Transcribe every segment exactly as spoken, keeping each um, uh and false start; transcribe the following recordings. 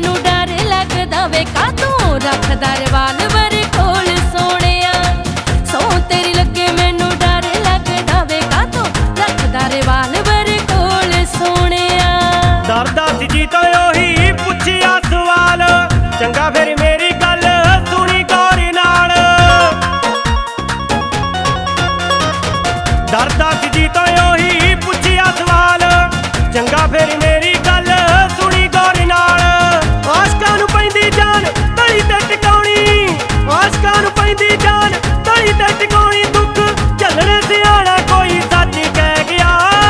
मैनू डर लगदा वे कातों रखदा रिवाल्वर कोल सोहणिया सौ तेरी लगे मैनू डर लगदा वे कातों रखदा रिवाल्वर कोल सोहणिया डरदा सी जी तो ओही पुछिया सवाल चंगा फिर मेरी गल सुनी गौर नाल डरदा सी जी तो ओही पुछिया सवाल चंगा फिर मेरी गल सुनी गौर नाल आशकां नूं पैंदी जान तली ते टिकाउणी आशकां नूं पैंदी जान तली ते टिकाउणी दुख झल्लणे सियाणा कोई सच कह गया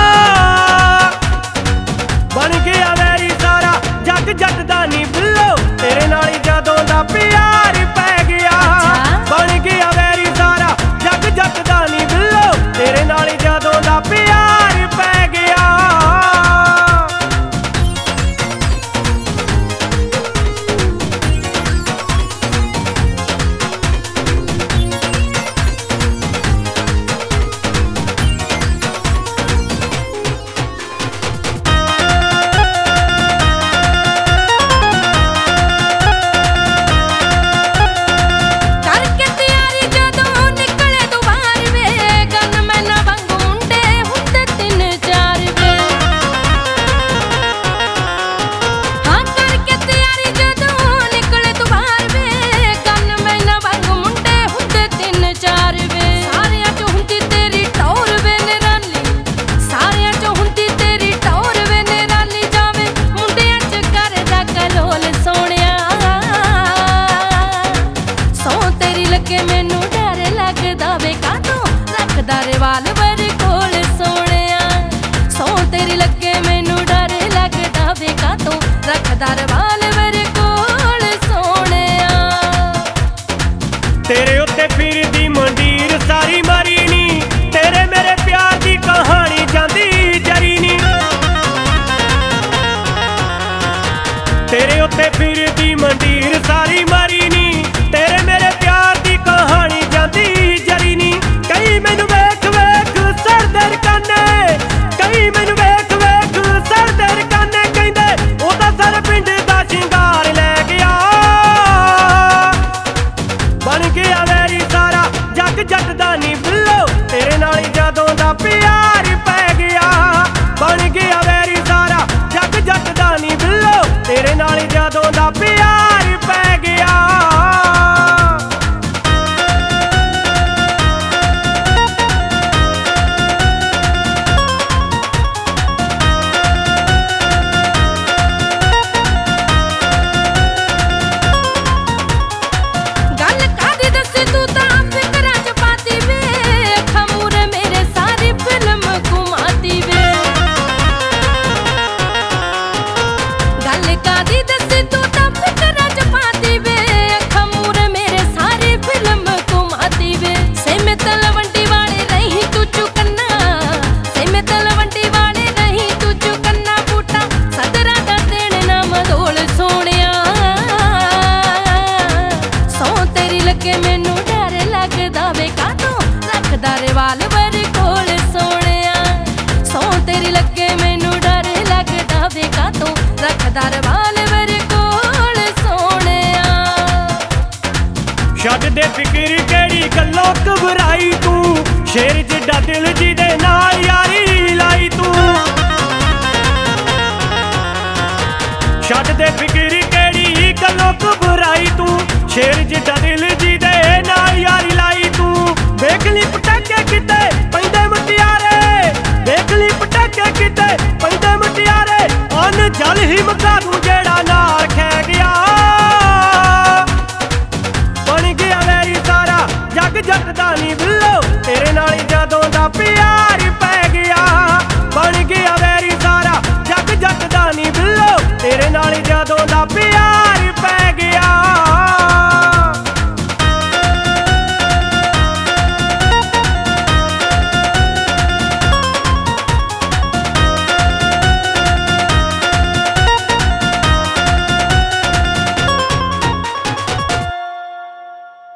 बन गया वैरी सारा जग जट दा नी बिल्लो तेरे नाल ही जदों दा प्यार पै गया बन गया वैरी सारा जग जट दा नी बिल्लो तेरे नाल ही जदों दा प्यार पै गया करके तैयारी जदों निकले तू बाहर वे गन मैना वांगू मुंडे हुंदे तीन चार वे हाँ करके तैयारी जदों निकले तू बाहर वे गन मैना वांगू मुंडे हुंदे तीन चार वे सारियां चों हुंदी तेरी टौर वे निराली सारियां चों हुंदी तेरी टौर वे निराली जावे मुंडियां च करदा कलोल सोहणिया सौ तेरी लगे मैनू डर लगदा वे कातों रखदा रिवाल्वर कोल सोहणिया सौ तेरी लगे मैनू डर लगदा वे कातों रखदा रिवाल्वर कोल सोहणिया तेरे उत्ते फिरदी मंडीर सारी मरी नी तेरे मेरे प्यार दी कहानी जांदी जरी नी तेरे उत्ते फिरदी मंडीर सारी मरी नी तेरे मेरे प्यार दी कहानी जांदी जरी नी कई मैनू वेख वेख सरदे रकाने कई मैनू वेख वेख सरदे रकाने कहंदे ओदा सर पिंड दा शिंगार लै गया बन गया वैरी सारा जग जट दा नी बिल्लो तेरे नाल ही जदों दा प्यार पै गया बन गया वैरी सारा जग जट दा नी बिल्लो तेरे नाल ही जदों दा प्यार पै गया गल कादी दस्सी तू तां फिकरां च पाती वे अखां मूरे मेरे सारी फिल्म घुमाती वे गल कादी दस्सी तू तां फिकरां च पाती वे अखां मूरे मेरे सारी फिल्म घुमाती वे सेमे तलवंडी वाले रही तू चुकन्ना सेमे तलवंडी वाले रही तू चुकन्ना बूटा सदरा दा देण ना मदोल सोहणिया सौ तेरी लगे मैनू डर लगदा वे कातों रखदा रिवाल्वर कोल सोहणिया सौ तेरी लगे मैनू डर लगदा वे कातों रखदा रिवाल्वर कोल सोहणिया छड्ड दे फिक्र केड़ी गल्लों घबराई तू शेर जिड्डा दिल जिहदे नाल